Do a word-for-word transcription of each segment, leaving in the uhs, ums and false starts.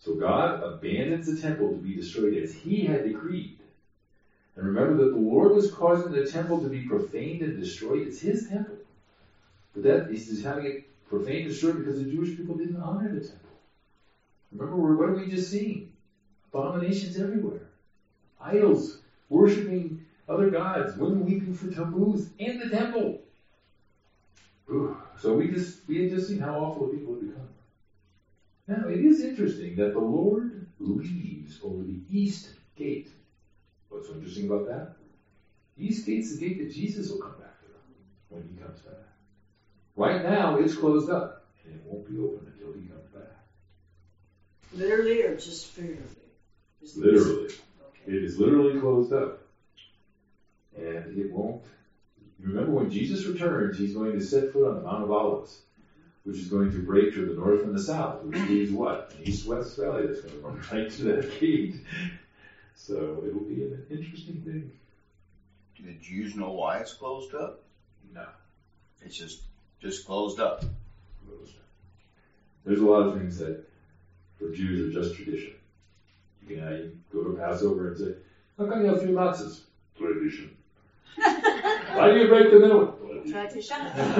So God abandons the temple to be destroyed as he had decreed. And remember that the Lord was causing the temple to be profaned and destroyed. It's his temple. But that he's having it profaned and destroyed because the Jewish people didn't honor the temple. Remember, what are we just seeing? Abominations everywhere. Idols, worshiping other gods, women weeping for Tammuz, in the temple. Ooh. So we just we had just seen how awful the people had become. Now, it is interesting that the Lord leaves over the east gate. What's so interesting about that? The east gate's the gate that Jesus will come back to when he comes back. Right now, it's closed up, and it won't be open until he comes back. Literally or just figuratively? Literally. Okay. It is literally closed up. And it won't. Remember, when Jesus returns, he's going to set foot on the Mount of Olives, which is going to break to the north and the south, which leaves what? An east-west valley that's going to run right to that gate. So it'll be an interesting thing. Do the Jews know why it's closed up? No. It's just just closed up. Closed up. There's a lot of things that for Jews are just tradition. You can, uh, you go to Passover and say, how come you have three matzahs? Tradition. Why do you break the middle one? Tradition.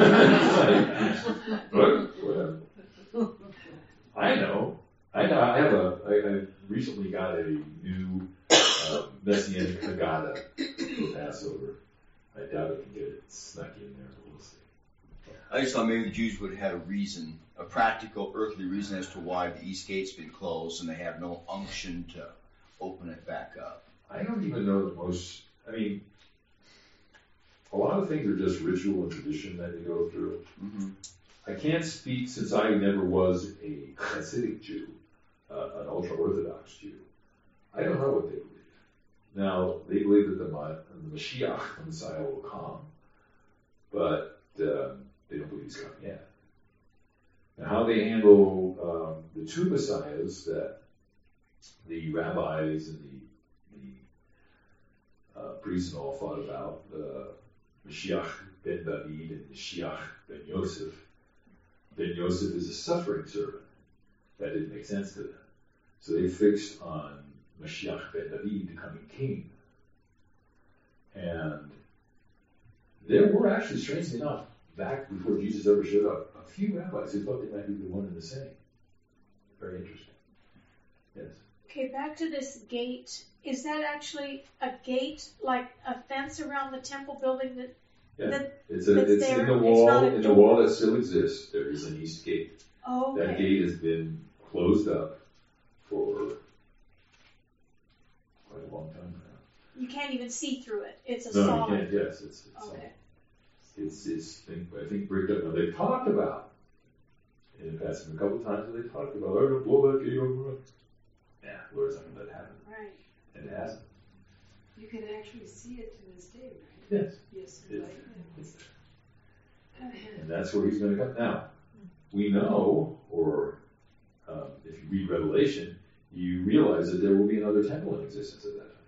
Whatever. I know. I know. I have a. I, I recently got a new um, Messianic Haggadah for Passover. I doubt I can get it snuck in there, but we'll see. I just thought maybe the Jews would have had a reason, a practical, earthly reason as to why the East Gate's been closed, and they have no unction to open it back up. I don't even know that most. I mean, a lot of things are just ritual and tradition that they go through. Mm-hmm. I can't speak, since I never was a Hasidic Jew, uh, an ultra-Orthodox Jew. I don't know what they believe. Now, they believe that the, the Mashiach, the Messiah, will come, but um, they don't believe he's coming yet. Now, how they handle um, the two Messiahs that the rabbis and the, the uh, priests and all thought about, the Mashiach ben David and Mashiach ben Yosef. Ben Yosef is a suffering servant. That didn't make sense to them. So they fixed on Mashiach ben David, the coming king. And there were actually, strangely enough, back before Jesus ever showed up, a few rabbis who thought they might be the one and the same. Very interesting. Yes. Okay, back to this gate. Is that actually a gate, like a fence around the temple building that? Yeah, that, it's, a, that's it's there? in the It's wall. not a In the door? wall that still exists, there is an east gate. Oh, okay. That gate has been closed up for quite a long time now. You can't even see through it. It's a No, solid. you can't. Yes, it's it's Okay. it's, it's think, I think bricked up. Now they talked about in the past a couple of times. They talked about, oh, don't blow that gate over. Yeah, Lord's not going to let it happen, Right. and it hasn't. You can actually see it to this day, right? Yes, Yes. it's, Right. it's and that's where he's going to come. Now we know, or um, if you read Revelation, you realize that there will be another temple in existence at that time.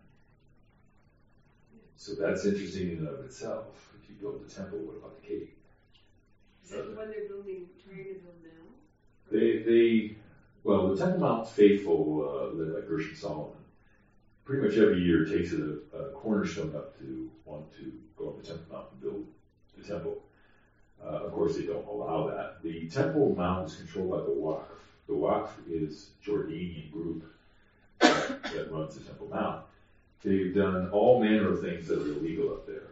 So that's interesting in and of itself. If you build the temple, what about the gate? Is that the one they're building, trying to build now? They, they, well, the Temple Mount faithful, uh, led by Gershon Solomon, pretty much every year takes a, a cornerstone up to want to go up the Temple Mount and build the temple. Uh, of course, they don't allow that. The Temple Mount is controlled by the Waqf. The Waqf is a Jordanian group that, that runs the Temple Mount. They've done all manner of things that are illegal up there.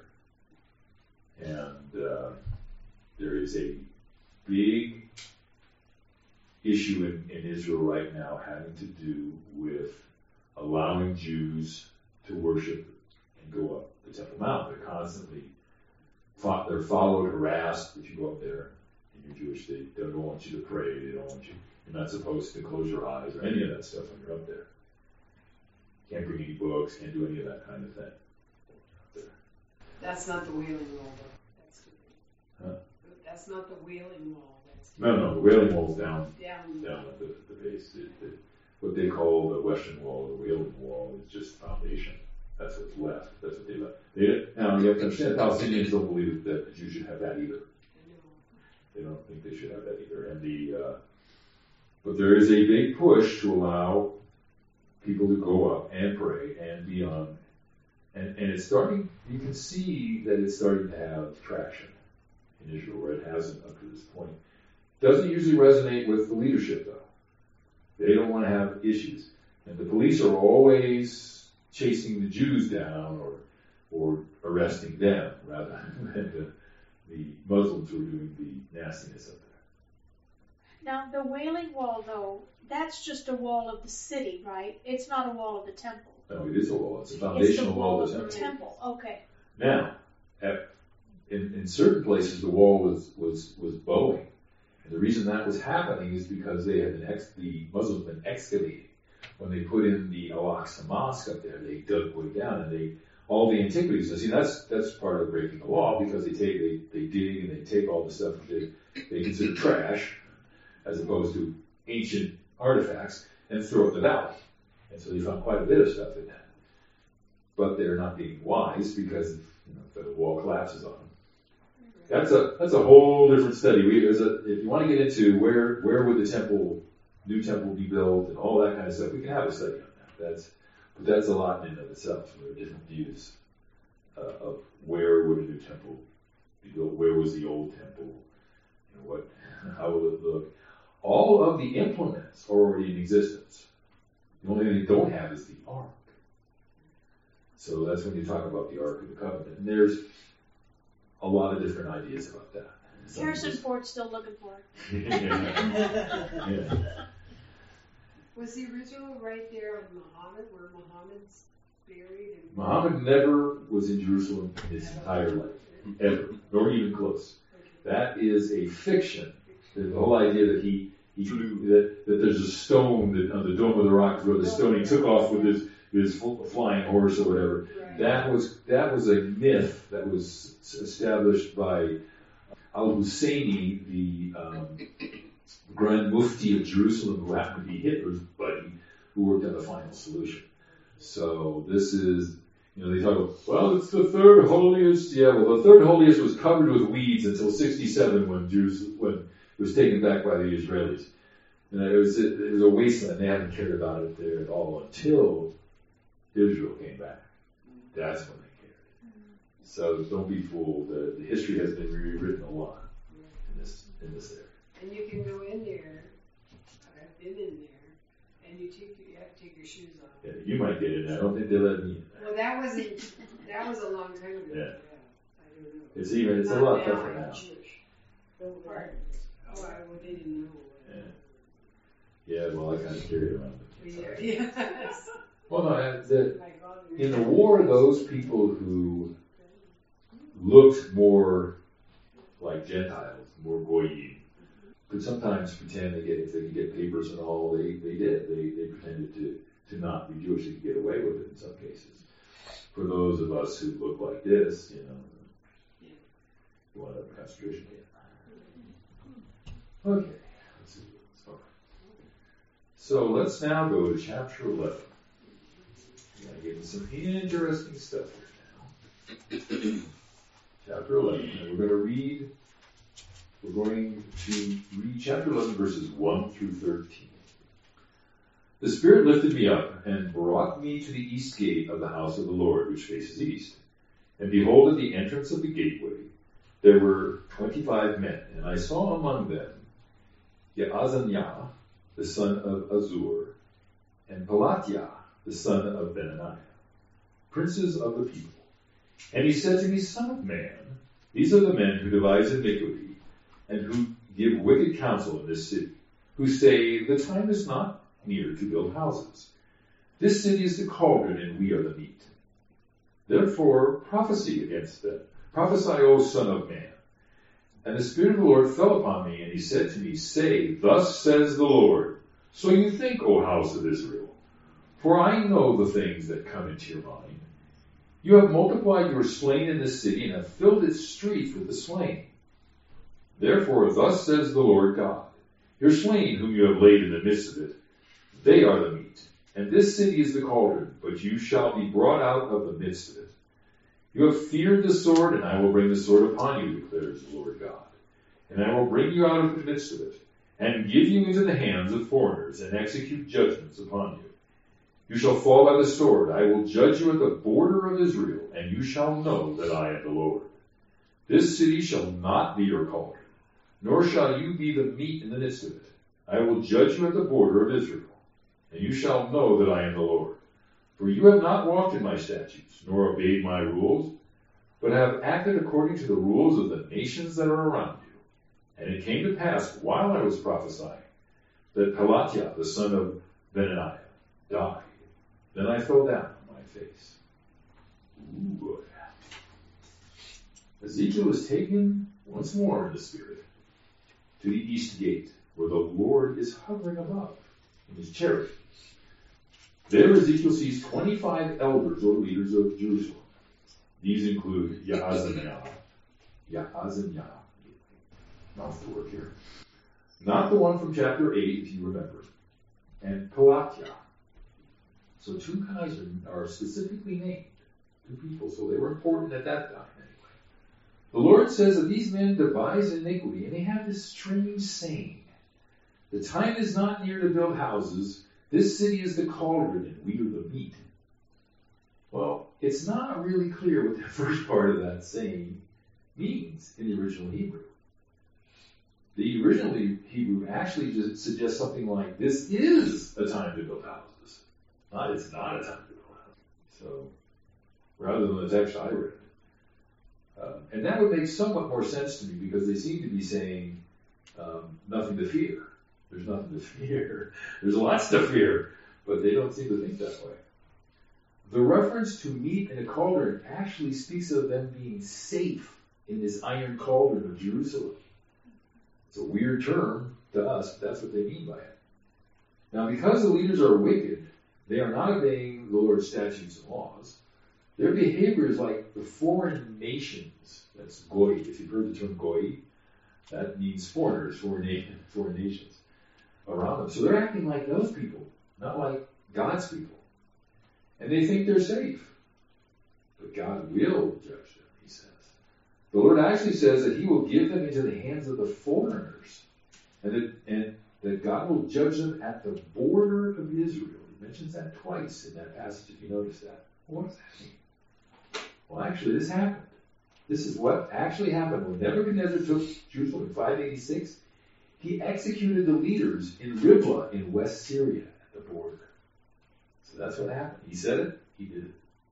And uh, there is a big issue in, in Israel right now having to do with allowing Jews to worship and go up the Temple Mount. They're constantly, fought, they're followed, harassed if you go up there and you're Jewish. They don't want you to pray. They don't want you, you're not supposed to close your eyes or any of that stuff when you're up there. Can't bring any books, can't do any of that kind of thing. That's not the Wailing Wall, though. That's stupid. Huh? That's not the Wailing Wall. That's No, no, the Wailing Wall's down, down. down at the, the base. The, the, what they call the Western Wall, the Wailing Wall, is just foundation. That's what's left. That's what they left. They, now, you have to understand, Palestinians don't believe that the Jews should have that either. I know. They don't think they should have that either. And the uh, But there is a big push to allow people to go up and pray and beyond. And, and it's starting, you can see that it's starting to have traction in Israel, where it hasn't up to this point. Doesn't usually resonate with the leadership, though. They don't want to have issues. And the police are always chasing the Jews down or or arresting them rather than the, the Muslims who are doing the nastiness up there. Now, the Wailing Wall, though, that's just a wall of the city, right? It's not a wall of the temple. No, it is a wall. It's a It's foundational the wall wall of the of the temple. temple. Okay. Now, at, in, in certain places, the wall was, was, was bowing. And the reason that was happening is because they had been ex- the Muslims had been excavating. When they put in the Al-Aqsa Mosque up there, they dug way down and they, all the antiquities. And see, that's, that's part of breaking the law because they take, they, they dig and they take all the stuff that they, they consider trash as opposed to ancient artifacts and throw it in the valley. And so they found quite a bit of stuff in that. But they're not being wise because, you know, the wall collapses on them. That's a that's a whole different study. We, there's a, if you want to get into where where would the temple, new temple be built and all that kind of stuff, we can have a study on that. That's but that's a lot in and of itself. There are different views uh, of where would a new temple be built, where was the old temple, you know, what, how will it look. All of the implements are already in existence. The only thing they don't have is the ark. So that's when you talk about the Ark of the Covenant. And there's a lot of different ideas about that. Harrison Ford's still looking for it. yeah. yeah. Was the original right there of Muhammad, where Muhammad's buried? And Muhammad never was in Jerusalem in his entire life, ever, nor even close. That is a fiction. The whole idea that he, he that, that there's a stone that on the Dome of the Rock where the stone he took off with his his flying horse or whatever. Right. That was that was a myth that was established by Al-Husseini, the um, Grand Mufti of Jerusalem, who happened to be Hitler's buddy, who worked on the final solution. So this is, you know, they talk about, well, it's the third holiest. Yeah, well, the third holiest was covered with weeds until sixty-seven when Jews when it was taken back by the Israelis. And it was it was a wasteland. They hadn't cared about it there at all until Israel came back. That's when they cared. So don't be fooled. The, the history has been rewritten a lot in this in this area. And you can go in there. I've been in there, and you take you have to take your shoes off. Yeah, you might get in there. I don't think they let me in there. Well, that wasn't. That was a long time ago. Yeah. I don't know. It's even it's a Not lot now tougher in now. church. Don't worry. Oh, I, well, they didn't know. Yeah. Yeah, well, I kind of carried around the Yeah. kids. Yes. Well, no, the, My God. in the war, those people who looked more like Gentiles, more goyim, could sometimes pretend they get if they could get papers and all. They they did. They they pretended to to not be Jewish. They could get away with it in some cases. For those of us who look like this, you know, you want to have a concentration camp. Okay, let's see. So, so let's now go to chapter eleven. I'm going to get into some interesting stuff here now. Chapter eleven, and we're going to read. We're going to read chapter eleven, verses one through thirteen. The Spirit lifted me up and brought me to the east gate of the house of the Lord, which faces east. And behold, at the entrance of the gateway, there were twenty-five men, and I saw among them Yaazaniah, the son of Azur, and Pelatiah, the son of Benaniah, princes of the people. And he said to me, Son of man, these are the men who devise iniquity, and who give wicked counsel in this city, who say, the time is not near to build houses. This city is the cauldron, and we are the meat. Therefore prophesy against them. Prophesy, O Son of man. And the Spirit of the Lord fell upon me, and he said to me, Say, thus says the Lord, so you think, O house of Israel, for I know the things that come into your mind. You have multiplied your slain in this city, and have filled its streets with the slain. Therefore thus says the Lord God, your slain whom you have laid in the midst of it, they are the meat, and this city is the cauldron, but you shall be brought out of the midst of it. You have feared the sword, and I will bring the sword upon you, declares the Lord God. And I will bring you out of the midst of it, and give you into the hands of foreigners, and execute judgments upon you. You shall fall by the sword. I will judge you at the border of Israel, and you shall know that I am the Lord. This city shall not be your cauldron, nor shall you be the meat in the midst of it. I will judge you at the border of Israel, and you shall know that I am the Lord. For you have not walked in my statutes, nor obeyed my rules, but have acted according to the rules of the nations that are around you. And it came to pass, while I was prophesying, that Pelatiah, the son of Benaniah, died. Then I fell down on my face. Ooh. Ezekiel is taken once more in the spirit to the east gate, where the Lord is hovering above in his chariot. There Ezekiel sees twenty-five elders or leaders of Jerusalem. These include Yaazaniah, Yaazaniah, not the word here, not the one from chapter eight, if you remember, and Pelatiah. So two guys are, are specifically named, two people, so they were important at that time anyway. The Lord says that these men devise iniquity, and they have this strange saying, the time is not near to build houses, this city is the cauldron, and we are the meat. Well, it's not really clear what the first part of that saying means in the original Hebrew. The original Hebrew actually just suggests something like, this is a time to build houses. Not, it's not a time to build houses. So, rather than the text I read. Um, and that would make somewhat more sense to me, because they seem to be saying um, nothing to fear. There's nothing to fear. There's lots to fear, but they don't seem to think that way. The reference to meat in a cauldron actually speaks of them being safe in this iron cauldron of Jerusalem. It's a weird term to us, but that's what they mean by it. Now, because the leaders are wicked, they are not obeying the Lord's statutes and laws. Their behavior is like the foreign nations. That's goy. If you've heard the term goy, that means foreigners, foreign, nation, foreign nations around them. So they're acting like those people, not like God's people. And they think they're safe. But God will judge them, he says. The Lord actually says that he will give them into the hands of the foreigners, and that, and that God will judge them at the border of Israel. He mentions that twice in that passage, if you notice that. What does that mean? Well, actually, this happened. This is what actually happened. When Nebuchadnezzar took Jerusalem in five eighty-six, he executed the leaders in Riblah in West Syria at the border. So that's what happened. He said it, he did it.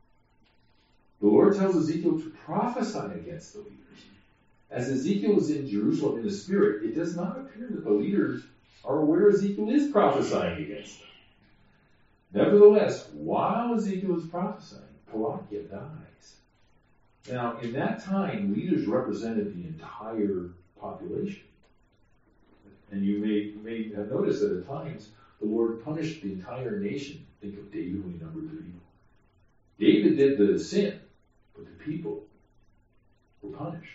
The Lord tells Ezekiel to prophesy against the leaders. As Ezekiel is in Jerusalem in the spirit, it does not appear that the leaders are aware Ezekiel is prophesying against them. Nevertheless, while Ezekiel is prophesying, Pelatiah dies. Now, in that time, leaders represented the entire population. And you may, you may have noticed that at times, the Lord punished the entire nation. Think of David when he numbered the people. David did the sin, but the people were punished.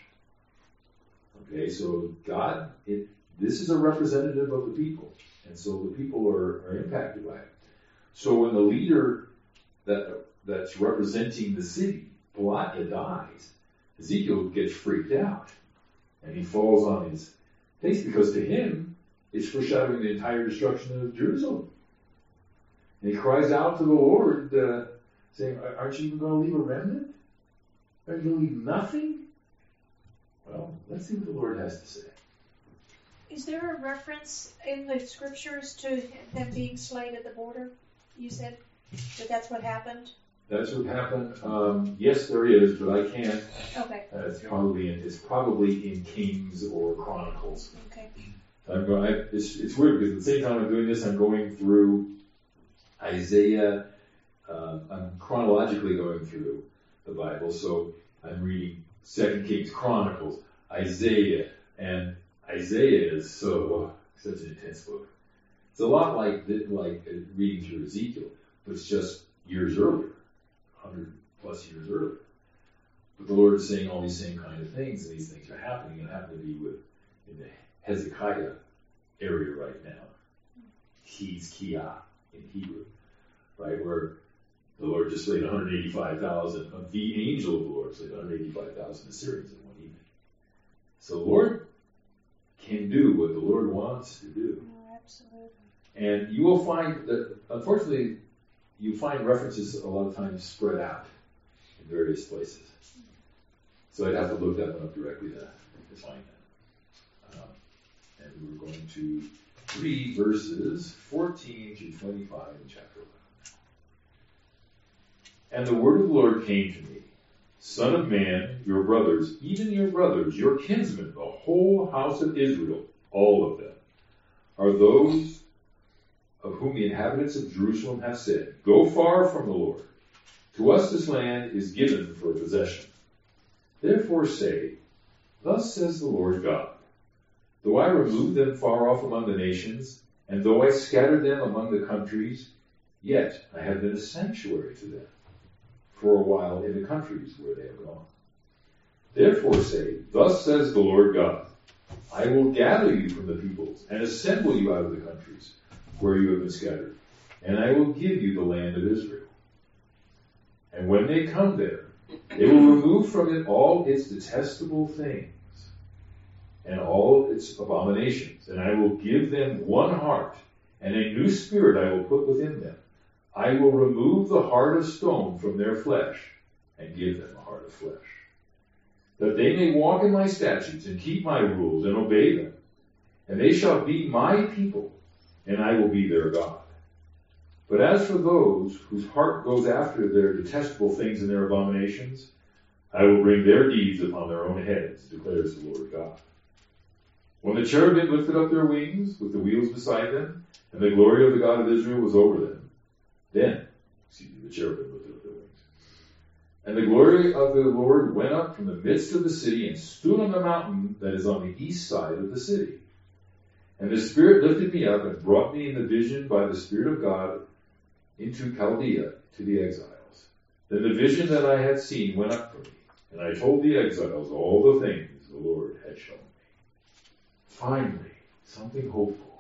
Okay, so God, it, this is a representative of the people. And so the people are, are impacted by it. So when the leader that that's representing the city, Pelatiah, dies, Ezekiel gets freaked out. And he falls on his face, because to him, it's foreshadowing the entire destruction of Jerusalem. And he cries out to the Lord, uh, saying, aren't you even going to leave a remnant? Are you going to leave nothing? Well, let's see what the Lord has to say. Is there a reference in the scriptures to them being slain at the border? You said that that's what happened? That's what happened. Um, yes, there is, but I can't. Okay. Uh, it's probably in, it's probably in Kings or Chronicles. Okay. I'm going. I, it's it's weird, because at the same time I'm doing this, I'm going through Isaiah. Uh, I'm chronologically going through the Bible, so I'm reading Second Kings, Chronicles, Isaiah, and Isaiah is so such an intense book. It's a lot like like reading through Ezekiel, but it's just years earlier, one hundred plus years earlier. But the Lord is saying all these same kind of things, and these things are happening, and happen to be with in the Hezekiah area right now. He's Kia in Hebrew, right, where the Lord just slayed one hundred eighty-five thousand, the angel of the Lord slayed one hundred eighty-five thousand Assyrians in one evening. So the Lord can do what the Lord wants to do. Oh, absolutely. And you will find that, unfortunately, you find references a lot of times spread out in various places. So I'd have to look that one up directly to, to find that. Um, and we're going to read verses fourteen to twenty-five in chapter eleven. And the word of the Lord came to me, Son of man, your brothers, even your brothers, your kinsmen, the whole house of Israel, all of them, are those of whom the inhabitants of Jerusalem have said, Go far from the Lord. To us this land is given for a possession. Therefore say, Thus says the Lord God, Though I remove them far off among the nations, and though I scatter them among the countries, yet I have been a sanctuary to them for a while in the countries where they have gone. Therefore say, Thus says the Lord God, I will gather you from the peoples and assemble you out of the countries where you have been scattered, and I will give you the land of Israel. And when they come there, they will remove from it all its detestable things and all its abominations, and I will give them one heart, and a new spirit I will put within them. I will remove the heart of stone from their flesh, and give them a heart of flesh, that they may walk in my statutes, and keep my rules, and obey them. And they shall be my people, and I will be their God. But as for those whose heart goes after their detestable things and their abominations, I will bring their deeds upon their own heads, declares the Lord God. When the cherubim lifted up their wings with the wheels beside them, and the glory of the God of Israel was over them, then, excuse me, the cherubim lifted up their wings. And the glory of the Lord went up from the midst of the city and stood on the mountain that is on the east side of the city. And the Spirit lifted me up and brought me in the vision by the Spirit of God into Chaldea to the exiles. Then the vision that I had seen went up for me, and I told the exiles all the things the Lord had shown me. Finally, something hopeful.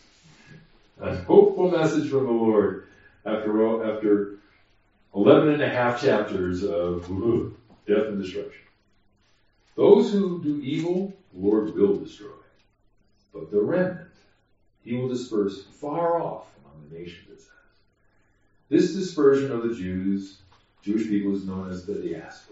A hopeful message from the Lord after, after eleven and a half chapters of uh, death and destruction. Those who do evil, the Lord will destroy. But the remnant, he will disperse far off among the nations, it says. This dispersion of the Jews, Jewish people, is known as the diaspora.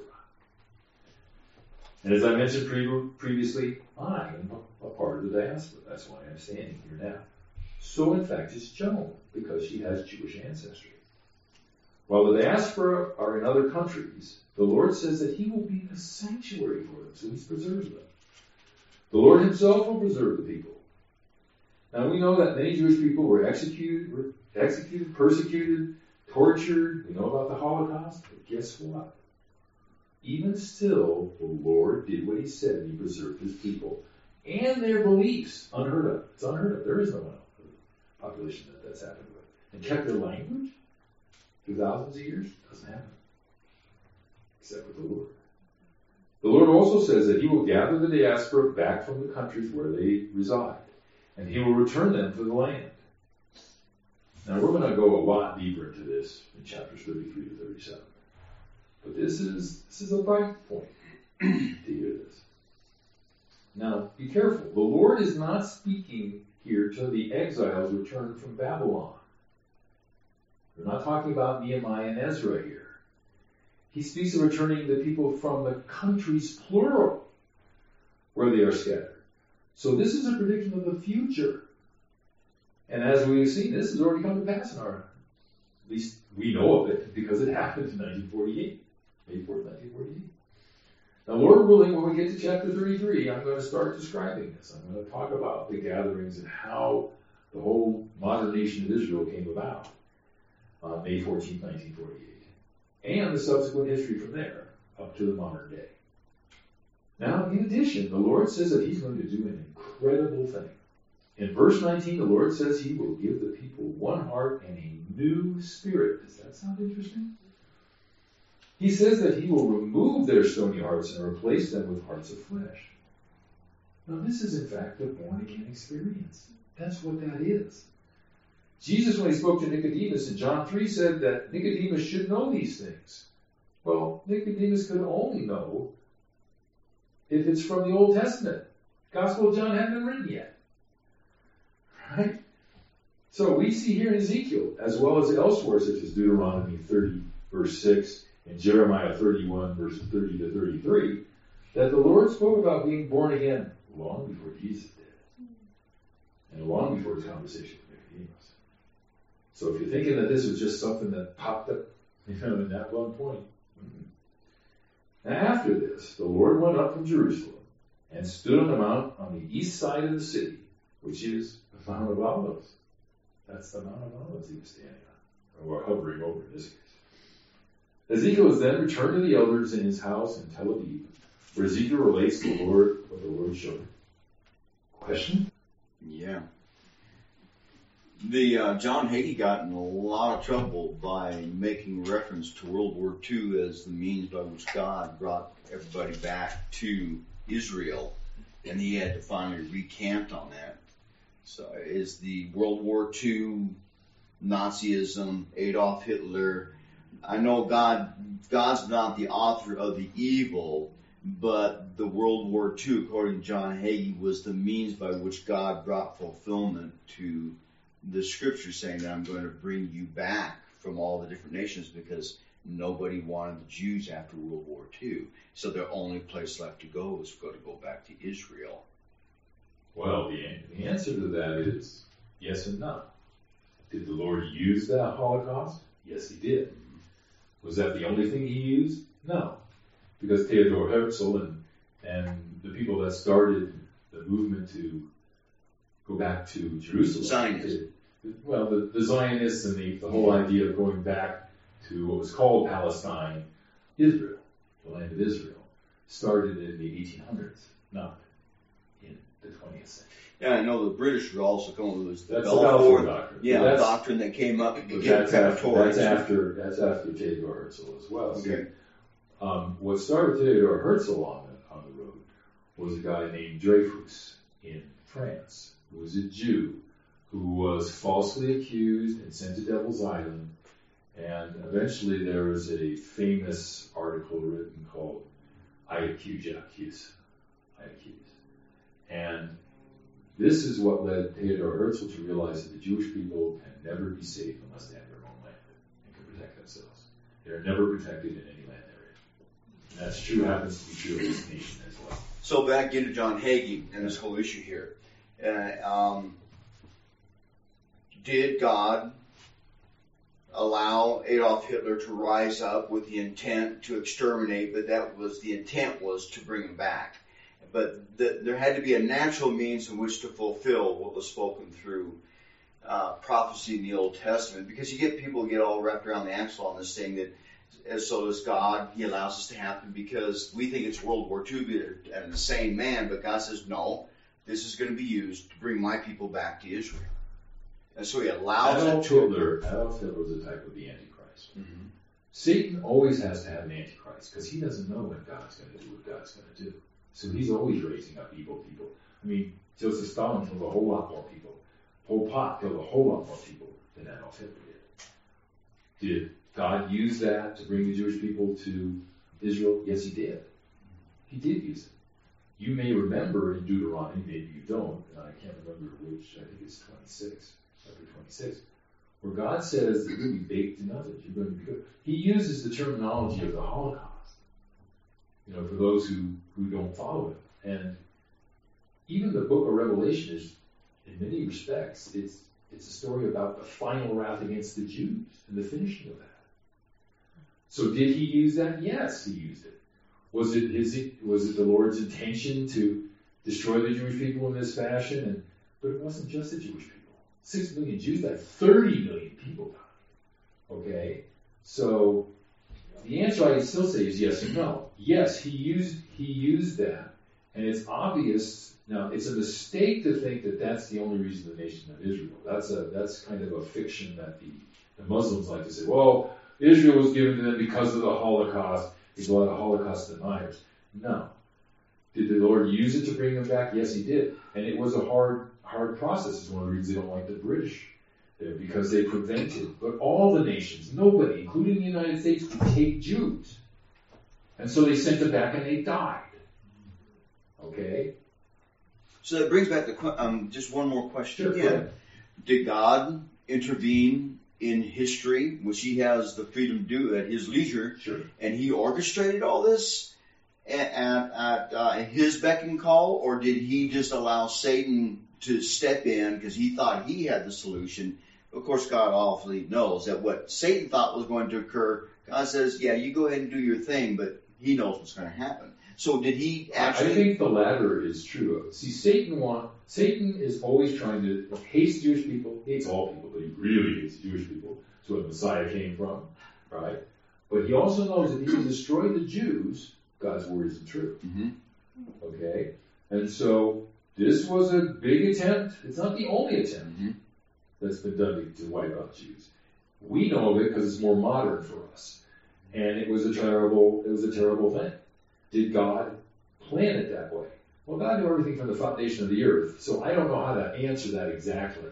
And as I mentioned pre- previously, I am a part of the diaspora. That's why I'm standing here now. So in fact is Joan, because she has Jewish ancestry. While the diaspora are in other countries, the Lord says that he will be a sanctuary for them, so he's preserved them. The Lord himself will preserve the people. Now we know that many Jewish people were executed, were executed, persecuted, tortured. We know about the Holocaust, but guess what? Even still, the Lord did what he said, and he preserved his people and their beliefs. Unheard of. It's unheard of. There is no one else population that that's happened with. And kept their language through thousands of years. Doesn't happen. Except with the Lord. The Lord also says that he will gather the diaspora back from the countries where they reside, and he will return them to the land. Now we're going to go a lot deeper into this in chapters thirty-three to thirty-seven. But this is this is a bright point to hear this. Now, be careful. The Lord is not speaking here to the exiles returned from Babylon. We're not talking about Nehemiah and Ezra here. He speaks of returning the people from the countries, plural, where they are scattered. So this is a prediction of the future. And as we've seen, this has already come to pass in our, at least we know of it, because it happened in nineteen forty-eight. May fourth, nineteen forty-eight. Now, Lord willing, when we get to chapter thirty-three, I'm going to start describing this. I'm going to talk about the gatherings and how the whole modern nation of Israel came about on May fourteenth, nineteen forty-eight, and the subsequent history from there up to the modern day. Now, in addition, the Lord says that he's going to do an incredible thing. In verse nineteen, the Lord says he will give the people one heart and a new spirit. Does that sound interesting? He says that he will remove their stony hearts and replace them with hearts of flesh. Now, this is in fact a born-again experience. That's what that is. Jesus, when he spoke to Nicodemus in John three, said that Nicodemus should know these things. Well, Nicodemus could only know if it's from the Old Testament, Gospel of John hadn't been written yet. Right? So we see here in Ezekiel, as well as elsewhere, such as Deuteronomy thirty, verse six, and Jeremiah thirty-one, verses thirty to thirty-three, that the Lord spoke about being born again long before Jesus did. And long before his conversation with Nicodemus. So if you're thinking that this was just something that popped up, you know, in that one point. Mm-hmm. Now after this, the Lord went up from Jerusalem and stood on the mount on the east side of the city, which is the Mount of Olives. That's the Mount of Olives he was standing on, or hovering over in this case. Ezekiel was then returned to the elders in his house in Tel Aviv, where Ezekiel relates to the Lord, what the Lord showed him. Question? Yeah. The uh, John Hagee got in a lot of trouble by making reference to World War Two as the means by which God brought everybody back to Israel, and he had to finally recant on that. So is the World War Two, Nazism, Adolf Hitler? I know God, God's not the author of the evil, but the World War Two, according to John Hagee, was the means by which God brought fulfillment to the scripture saying that I'm going to bring you back from all the different nations because nobody wanted the Jews after World War Two. So their only place left to go was go to go back to Israel. Well, the, the answer to that is yes and no. Did the Lord use that Holocaust? Yes, he did. Was that the only thing he used? No. Because Theodor Herzl and, and the people that started the movement to go back to Jerusalem. Zionists. Well, the, the Zionists and the, the whole idea of going back to what was called Palestine, Israel, the land of Israel, started in the eighteen hundreds, not in the twentieth century. Yeah, I know the British were also coming with the That's the Balfour Balfour Doctrine. Yeah, That's- the doctrine that came up But against that's after, Tories. that's after that's after Theodor Herzl as well. See, Okay. um, what started Theodor Herzl on the on the road was a guy named Dreyfus in France, who was a Jew, who was falsely accused and sent to Devil's Island. And eventually there was a famous article written called I Accuse, Accuse. I Accuse. And this is what led Theodor Herzl to realize that the Jewish people can never be safe unless they have their own land and can protect themselves. They're never protected in any land area. And that's true, happens to be true of this nation as well. So back into John Hagee and this whole issue here. Uh, um, did God allow Adolf Hitler to rise up with the intent to exterminate, but that was the intent was to bring him back? But the, there had to be a natural means in which to fulfill what was spoken through uh, prophecy in the Old Testament, because you get people get all wrapped around the axle on this thing that, as so does God, he allows this to happen because we think it's World War Two and the same man, but God says, no, this is going to be used to bring my people back to Israel. And so he allows Adolf it to... Hitler, Adolf Hitler was a type of the Antichrist. Mm-hmm. Satan always has to have an Antichrist because he doesn't know what God's going to do, what God's going to do. So he's always raising up evil people. I mean, Joseph Stalin killed a whole lot more people. Pol Pot killed a whole lot more people than Adolf Hitler did. Did God use that to bring the Jewish people to Israel? Yes, he did. He did use it. You may remember in Deuteronomy, maybe you don't, and I can't remember which, I think it's twenty-six, chapter twenty-six, where God says that you're going to be baked in ovens, you're going to be good. He uses the terminology of the Holocaust, you know, for those who, who don't follow it. And even the book of Revelation is, in many respects, it's it's a story about the final wrath against the Jews and the finishing of that. So did he use that? Yes, he used it. Was it his? Was it the Lord's intention to destroy the Jewish people in this fashion? And but it wasn't just the Jewish people. Six million Jews died. Thirty million people died. Okay, so the answer I can still say is yes and no. Yes, he used he used that, and it's obvious. Now, it's a mistake to think that that's the only reason the nation of Israel. That's a that's kind of a fiction that the, the Muslims like to say. Well, Israel was given to them because of the Holocaust. There's a lot of Holocaust deniers. No. Did the Lord use it to bring them back? Yes, he did. And it was a hard, hard process. It's one of the reasons they don't like the British. There, because they prevented, but all the nations, nobody, including the United States, could take Jews. And so they sent them back and they died. Okay? So that brings back the que- um, just one more question Sure, go again. ahead. Did God intervene in history, which He has the freedom to do at His leisure, Sure. and He orchestrated all this at, at, at uh, His beck and call, or did He just allow Satan to step in because He thought he had the solution? Of course, God awfully knows that what Satan thought was going to occur, God says, yeah, you go ahead and do your thing, but He knows what's going to happen. So did He actually... I think the latter is true. See, Satan want Satan is always trying to hates Jewish people, hates all people, but he really hates Jewish people. That's where the Messiah came from, right? But he also knows that if he can destroy the Jews, God's word isn't true. Mhm. Okay? And so this was a big attempt. It's not the only attempt Mhm. that's been done to, to wipe out Jews. We know of it because it's more modern for us. And it was a terrible, it was a terrible thing. Did God plan it that way? Well, God knew everything from the foundation of the earth, so I don't know how to answer that exactly.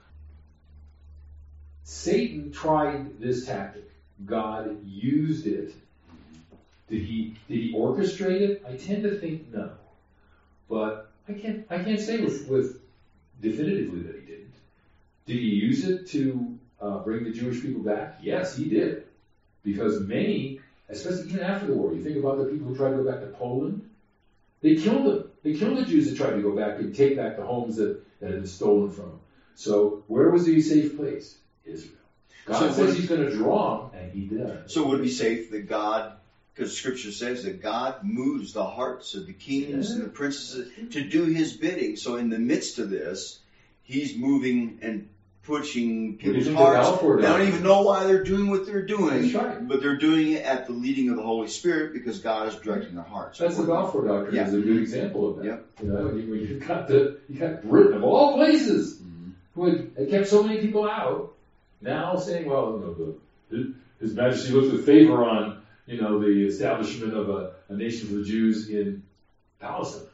Satan tried this tactic. God used it. Did he did he orchestrate it? I tend to think no. But I can't I can't say with, with definitively that he didn't. Did he use it to uh, bring the Jewish people back? Yes, he did. Because many, especially even after the war, you think about the people who tried to go back to Poland, they killed them. They killed the Jews that tried to go back and take back the homes that, that had been stolen from them. So where was the safe place? Israel. God So says would- he's going to draw them, and he did. So would it be safe that God, because Scripture says that God moves the hearts of the kings and the princesses to do His bidding. So in the midst of this, He's moving and pushing What do you people's think the hearts. Balfour They don't Doctrine? even know why they're doing what they're doing, That's right. but they're doing it at the leading of the Holy Spirit because God is directing their hearts. That's the Balfour Doctrine Yeah. is a good example of that. Yep. You know, you, when you got the you got Britain of all places Mhm. who had, had kept so many people out, now saying, well, you know, the, His Majesty looks with favor on, you know, the establishment of a, a nation for the Jews in Palestine.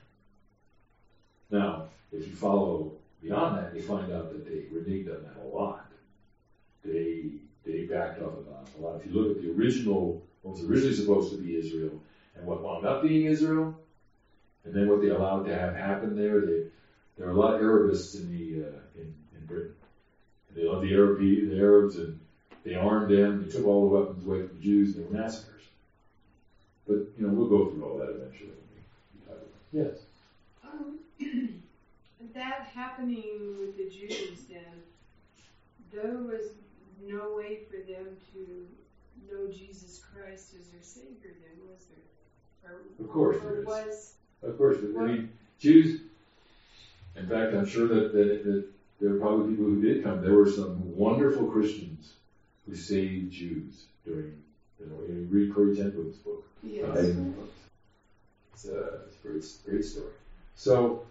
Now, if you follow beyond that, you find out that they reneged on that a lot. They they backed off about a lot. If you look at the original, what was originally supposed to be Israel, and what wound up being Israel, and then what they allowed to have happen there, they, there are a lot of Arabists in the uh, in, in Britain. And they loved the Arab the Arabs, and they armed them. They took all the weapons away from the Jews, and they were massacres. But you know, we'll go through all that eventually. Yes. Um, that happening with the Jews then, there was no way for them to know Jesus Christ as their Savior then, was there? Or, Of course or there is. was, Of course, I mean, Jews, in fact, I'm sure that, that, that there were probably people who did come. There were some wonderful Christians who saved Jews during, you know, you read Corey ten Boom's book. yes. Uh, Edmund Book. It's a, it's a great, great story. So,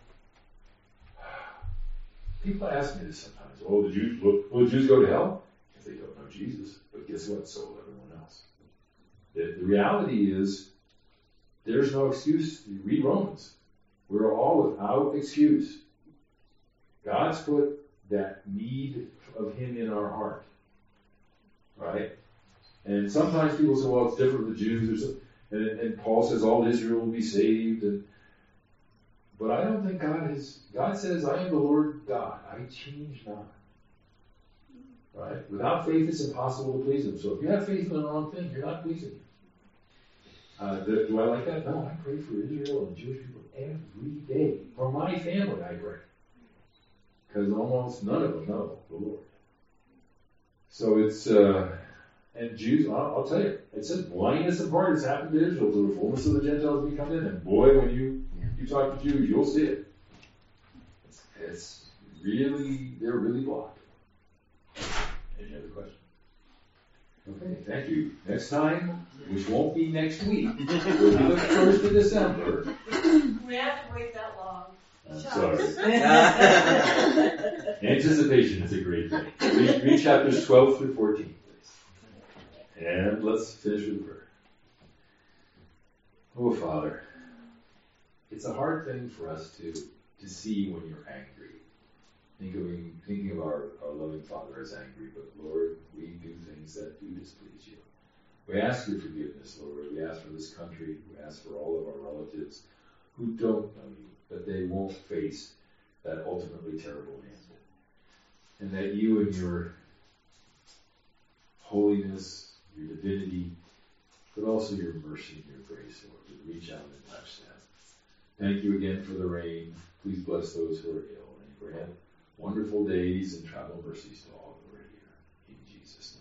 people ask me this sometimes. Oh, the Jews, will, will the Jews go to hell? If they don't know Jesus. But guess what? So will everyone else. The, the reality is, there's no excuse. You read Romans. We're all without excuse. God's put that need of Him in our heart. Right? And sometimes people say, well, it's different with the Jews. Or something. And, and Paul says all Israel will be saved. And, but I don't think God is, God says, I am the Lord God. I change not. Right? Without faith, it's impossible to please Him. So if you have faith in the wrong thing, you're not pleasing Him. Uh, do, do I like that? No, I pray for Israel and Jewish people every day. For my family, I pray. Because almost none of them know the Lord. So it's, uh, and Jews, I'll, I'll tell you, it says blindness in part has happened to Israel till the fullness of the Gentiles be come in. And boy, when you, you talk to Jews, you'll see it. It's, it's really, they're really blocked. Any other questions? Okay, thank you. Next time, which won't be next week, will be the first of December. We have to wait that long. I'm sorry. Anticipation is a great thing. Read, read chapters twelve through fourteen, please. And let's finish with a prayer. Oh, Father, it's a hard thing for us to, to see when you're angry. Think of, thinking of our, our loving Father as angry, but Lord, we do things that do displease you. We ask your forgiveness, Lord. We ask for this country. We ask for all of our relatives who don't know you, that they won't face that ultimately terrible end. And that you and your holiness, your divinity, but also your mercy and your grace, Lord, would reach out and touch them. Thank you again for the rain. Please bless those who are ill and grant wonderful days and travel mercies to all who are here. In Jesus' name.